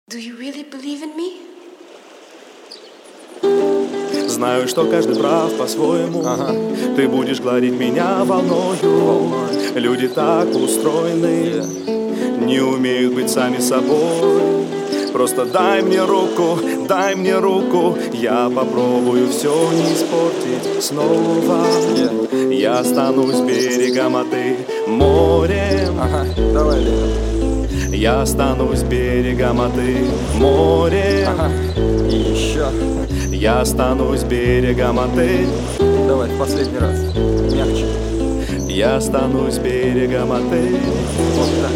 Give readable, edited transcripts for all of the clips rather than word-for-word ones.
Do you really believe in me? Знаю, что каждый прав по-своему. Ты будешь гладить меня волною. Люди так устроены, не умеют быть сами собой. Просто дай мне руку, я попробую все не испортить снова. Я останусь берегом, а ты морем. Давай, Лена. Я останусь берегом, а ты морем. И еще. Я останусь берегом, а ты. Давай, в последний раз. Мягче. Я останусь берегом, а ты. Вот так.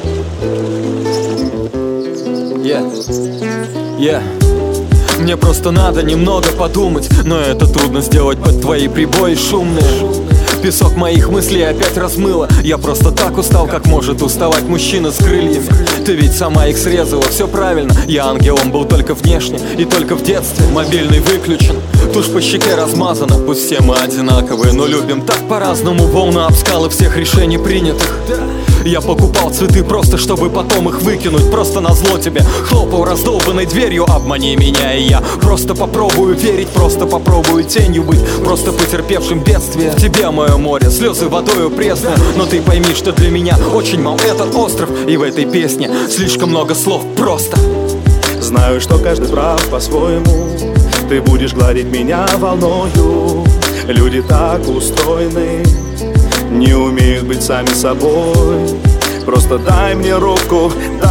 Мне просто надо немного подумать, но это трудно сделать под твои прибои шумные. Песок моих мыслей опять размыло. Я просто так устал, как может уставать мужчина с крыльями. Ты ведь сама их срезала, все правильно. Я ангелом был только внешне и только в детстве. Мобильный выключен, тушь по щеке размазана. Пусть все мы одинаковые, но любим так по-разному. Волна об скалы всех решений принятых. Я покупал цветы просто, чтобы потом их выкинуть. Просто назло тебе хлопал раздолбанной дверью. Обмани меня, и я просто попробую верить. Просто попробую тенью быть, просто потерпевшим бедствие. Тебе мое море, слезы водою пресные. Но ты пойми, что для меня очень мал этот остров. И в этой песне слишком много слов просто. Знаю, что каждый прав по-своему. Ты будешь гладить меня волною. Люди так устроены, не умеют быть сами собой. Просто дай мне руку,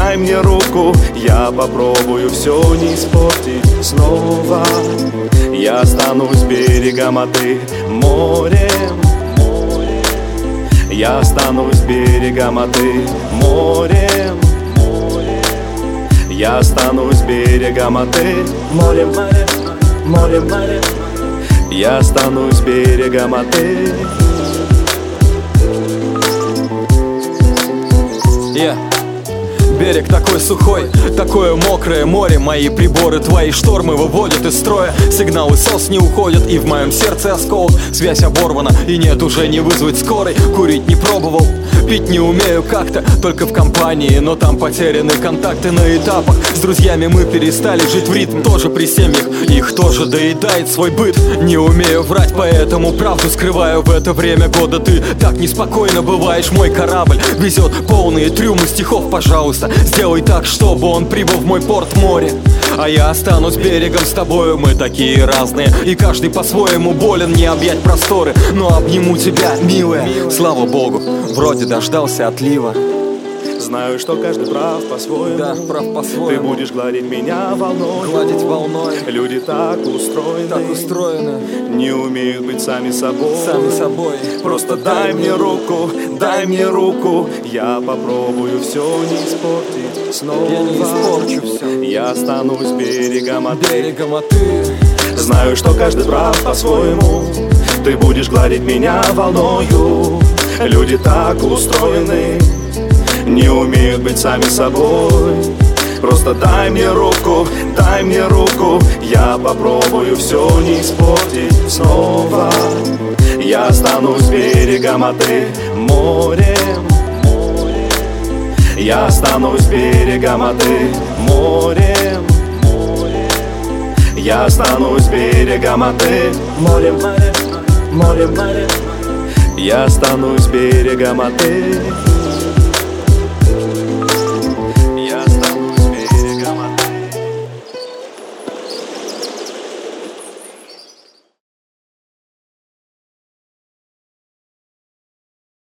я попробую все не испортить снова. Я останусь берегом, а ты морем. Я останусь берегом, а ты морем. Я останусь берегом, а ты морем. Я останусь берегом, а ты. Берег такой сухой, такое мокрое море. Мои приборы твои штормы выводят из строя. Сигналы СОС не уходят, и в моем сердце осколок. Связь оборвана, и нет уже не вызвать скорой. Курить не пробовал, пить не умею как-то, только в компании, но там потеряны контакты на этапах. С друзьями мы перестали жить в ритм, тоже при семьях, их тоже доедает свой быт. Не умею врать, поэтому правду скрываю в это время года. Ты так неспокойно бываешь, мой корабль везет полные трюмы стихов. Пожалуйста, сделай так, чтобы он прибыл в мой порт море. А я останусь берегом с тобою, мы такие разные, и каждый по-своему болен, не объять просторы. Но обниму тебя, милая, слава богу, вроде дождался отлива. Знаю, что каждый прав по-своему. Да, прав по-своему. Ты будешь гладить меня волной. Гладить волной. Люди так устроены, не умеют быть сами собой. Просто дай мне руку, я попробую все не испортить снова. Я не испорчу все. Я останусь берегом, а ты. Знаю, что каждый прав по-своему. Ты будешь гладить меня волною. Люди так устроены, не умеют быть сами собой. Просто дай мне руку, я попробую все не испортить снова. Я останусь берегом, а ты морем. Я останусь берегом, а ты морем. Я останусь берегом, а ты морем. Я останусь берегом, а ты